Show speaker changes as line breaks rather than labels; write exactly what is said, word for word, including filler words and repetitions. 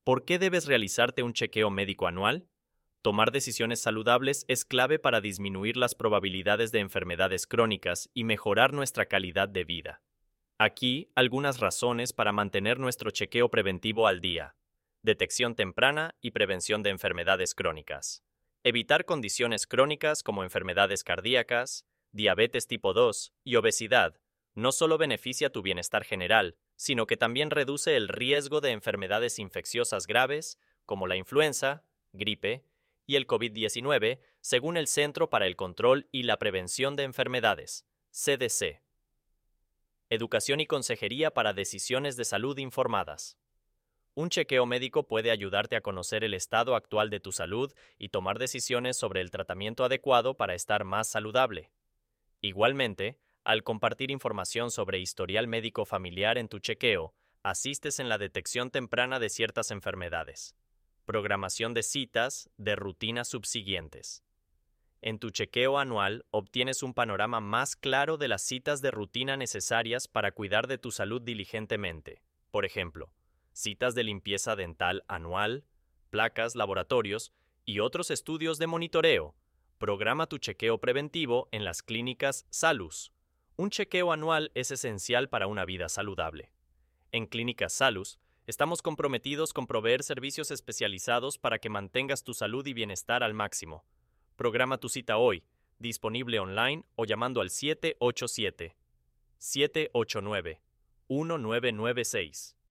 ¿Por qué debes realizarte un chequeo médico anual? Tomar decisiones saludables es clave para disminuir las probabilidades de enfermedades crónicas y mejorar nuestra calidad de vida. Aquí algunas razones para mantener nuestro chequeo preventivo al día. Detección temprana y prevención de enfermedades crónicas. Evitar condiciones crónicas como enfermedades cardíacas, diabetes tipo dos y obesidad no solo beneficia tu bienestar general, sino que también reduce el riesgo de enfermedades infecciosas graves como la influenza, gripe y el COVID diecinueve, según el Centro para el Control y la Prevención de Enfermedades, C D C. Educación y consejería para decisiones de salud informadas. Un chequeo médico puede ayudarte a conocer el estado actual de tu salud y tomar decisiones sobre el tratamiento adecuado para estar más saludable. Igualmente, al compartir información sobre historial médico familiar en tu chequeo, asistes en la detección temprana de ciertas enfermedades. Programación de citas de rutinas subsiguientes. En tu chequeo anual obtienes un panorama más claro de las citas de rutina necesarias para cuidar de tu salud diligentemente. Por ejemplo, citas de limpieza dental anual, placas, laboratorios y otros estudios de monitoreo. Programa tu chequeo preventivo en las clínicas Salus. Un chequeo anual es esencial para una vida saludable. En Clínicas Salus, estamos comprometidos con proveer servicios especializados para que mantengas tu salud y bienestar al máximo. Programa tu cita hoy, disponible online o llamando al siete ocho siete, siete ocho nueve, uno nueve nueve seis.